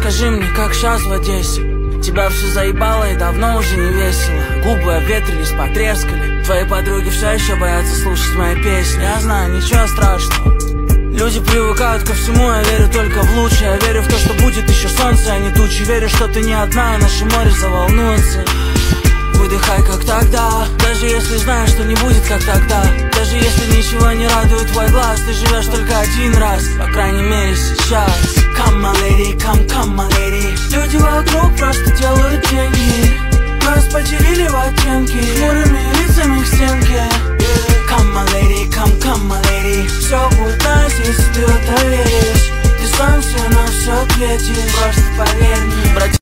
расскажи мне, как сейчас в Одессе? Тебя все заебало и давно уже не весело. Губы обветрились, потрескали. Твои подруги все еще боятся слушать мои песни. Я знаю, ничего страшного. Люди привыкают ко всему, я верю только в лучшее. Я верю в то, что будет еще солнце, а не тучи. Верю, что ты не одна, и наше море заволнуется. Выдыхай, как тогда, даже если знаешь, что не будет, как тогда. Даже если ничего не радует твой глаз, ты живешь только один раз, по крайней мере сейчас. Come my lady, come my lady. Люди вокруг просто делают деньги. Нас поделили в оттенки, хмурыми лицами к стенке. Come my lady, come my lady. Все будет nice, если ты в это веришь. Ты сам все на все ответишь, просто поверь мне, братья.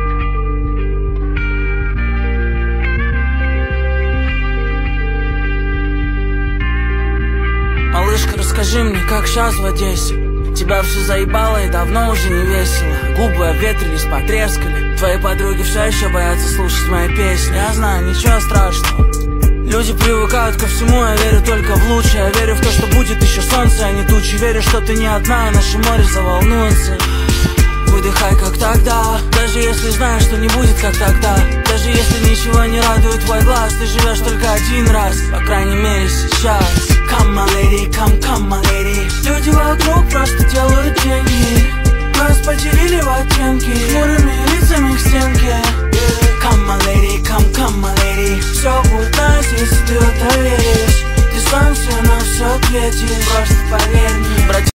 Малышка, расскажи мне, как сейчас в Одессе? Тебя все заебало и давно уже не весело. Губы обветрились, потрескали. Твои подруги все еще боятся слушать мои песни. Я знаю, ничего страшного. Люди привыкают ко всему, я верю только в лучшее. Я верю в то, что будет еще солнце, а не тучи. Верю, что ты не одна, и наше море заволнуется. Выдыхай, как тогда, даже если знаешь, что не будет, как тогда. Даже если ничего не радует твой глаз, ты живешь только один раз, по крайней мере сейчас. Come my lady, come my lady. Люди вокруг просто делают деньги. Нас поделили в оттенки, хмурыми лицами к стенке. Come my lady, come my lady. Все будет nice, если ты в это веришь. Ты сам все на все ответишь, просто поверь мне.